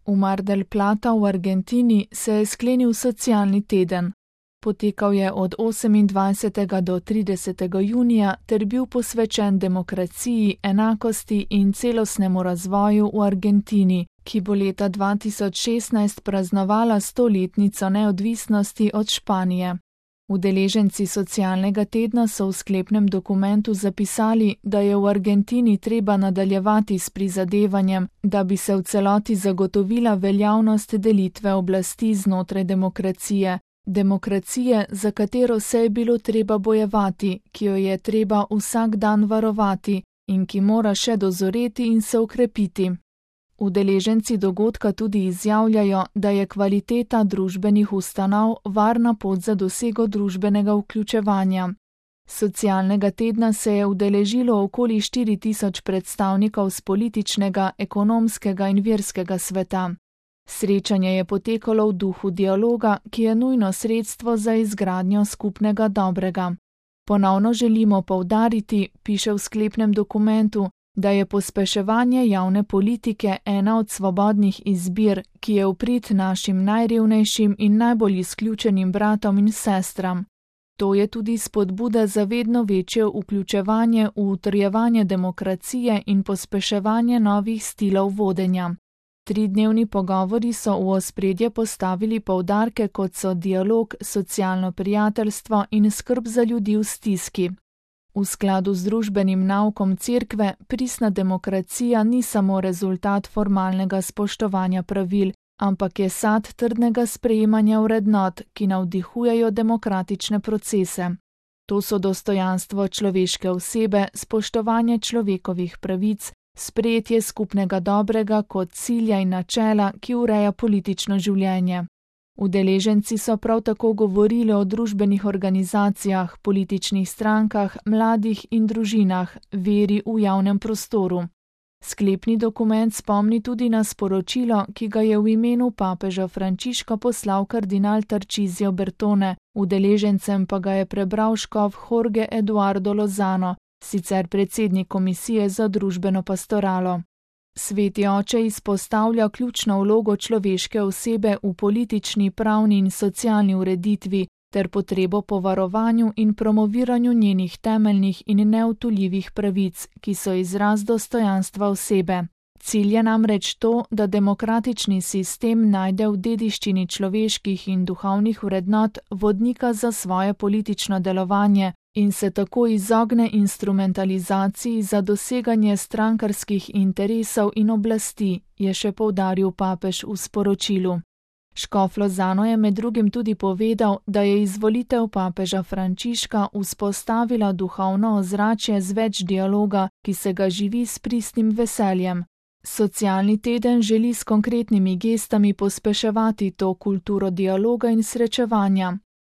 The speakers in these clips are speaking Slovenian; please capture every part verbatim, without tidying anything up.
V Mar del Plata v Argentini se je sklenil socialni teden. Potekal je od osemindvajsetega do tridesetega junija ter bil posvečen demokraciji, enakosti in celostnemu razvoju v Argentini, ki bo leta dva tisoč šestnajst praznovala stoletnico neodvisnosti od Španije. Udeleženci socialnega tedna so v sklepnem dokumentu zapisali, da je v Argentini treba nadaljevati s prizadevanjem, da bi se v celoti zagotovila veljavnost delitve oblasti znotraj demokracije, demokracije, za katero se je bilo treba bojevati, ki jo je treba vsak dan varovati in ki mora še dozoreti in se okrepiti. Udeleženci dogodka tudi izjavljajo, da je kvaliteta družbenih ustanov varna pot za dosego družbenega vključevanja. Socialnega tedna se je udeležilo okoli štiri tisoč predstavnikov z političnega, ekonomskega in verskega sveta. Srečanje je potekalo v duhu dialoga, ki je nujno sredstvo za izgradnjo skupnega dobrega. Ponovno želimo poudariti, piše v sklepnem dokumentu, da je pospeševanje javne politike ena od svobodnih izbir, ki je v prid našim najrevnejšim in najbolj izključenim bratom in sestram. To je tudi spodbuda za vedno večje vključevanje v utrjevanje demokracije in pospeševanje novih stilov vodenja. Tridnevni pogovori so v ospredje postavili poudarke, kot so dialog, socialno prijateljstvo in skrb za ljudi v stiski. V skladu z družbenim naukom Cerkve, pristna demokracija ni samo rezultat formalnega spoštovanja pravil, ampak je sad trdnega sprejemanja vrednot, ki navdihujejo demokratične procese. To so dostojanstvo človeške osebe, spoštovanje človekovih pravic, sprejetje skupnega dobrega kot cilja in načela, ki ureja politično življenje. Udeleženci so prav tako govorili o družbenih organizacijah, političnih strankah, mladih in družinah, veri v javnem prostoru. Sklepni dokument spomni tudi na sporočilo, ki ga je v imenu papeža Frančiška poslal kardinal Tarcísio Bertone, udeležencem pa ga je prebral škof Jorge Eduardo Lozano, sicer predsednik Komisije za družbeno pastoralo. Sveti oče izpostavlja ključno vlogo človeške osebe v politični, pravni in socialni ureditvi ter potrebo po varovanju in promoviranju njenih temeljnih in neodtuljivih pravic, ki so izraz dostojanstva osebe. Cilj je namreč to, da demokratični sistem najde v dediščini človeških in duhovnih vrednot vodnika za svoje politično delovanje in se tako izogne instrumentalizaciji za doseganje strankarskih interesov in oblasti, je še poudaril papež v sporočilu. Škof Lozano je med drugim tudi povedal, da je izvolitev papeža Frančiška vzpostavila duhovno ozračje z več dialoga, ki se ga živi s pristnim veseljem. Socialni teden želi s konkretnimi gestami pospeševati to kulturo dialoga in srečevanja.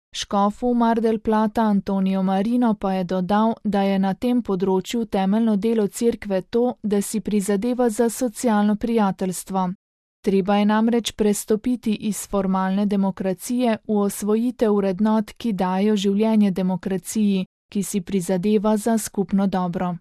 Škofu Mar del Plata Antonio Marino pa je dodal, da je na tem področju temeljno delo Cerkve to, da si prizadeva za socialno prijateljstvo. Treba je namreč prestopiti iz formalne demokracije v osvojitev vrednot, ki dajo življenje demokraciji, ki si prizadeva za skupno dobro.